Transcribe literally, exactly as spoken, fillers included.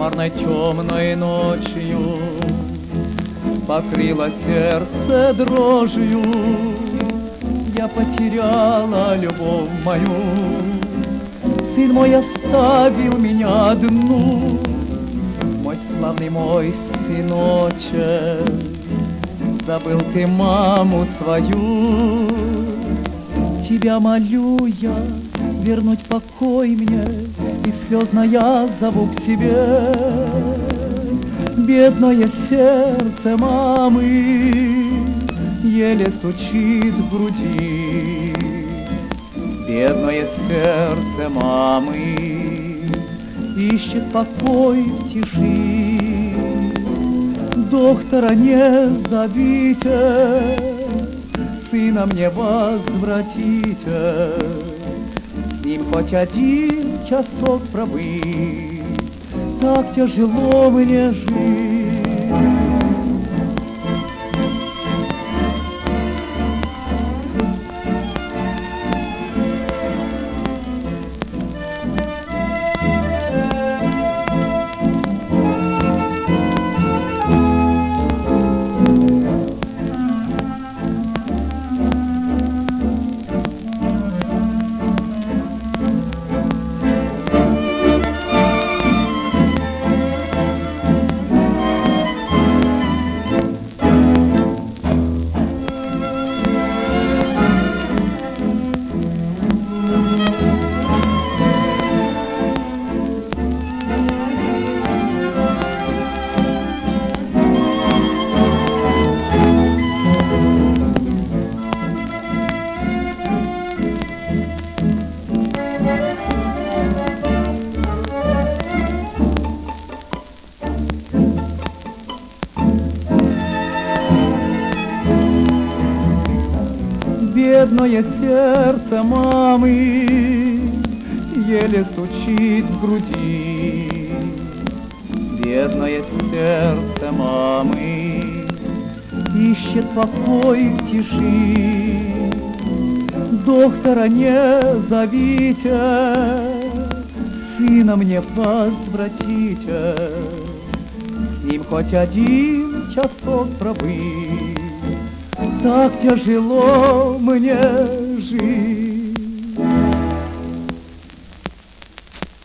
Кошмарной темной ночью покрыло сердце дрожью. Я потеряла любовь мою, сын мой оставил меня одну. Мой славный мой сыночек, забыл ты маму свою. Тебя молю я вернуть покой мне, и слезно я зову к себе. Бедное сердце мамы еле стучит в груди. Бедное сердце мамы ищет покой в тиши. Доктора не зовите, сына мне возвратите, с ним хоть один часок пробыть, так тяжело мне жить. Бедное сердце мамы еле стучит в груди. Бедное сердце мамы ищет покой в тиши. Доктора не зовите, сына мне возвратите, с ним хоть один часок пробыть, так тяжело мне жить.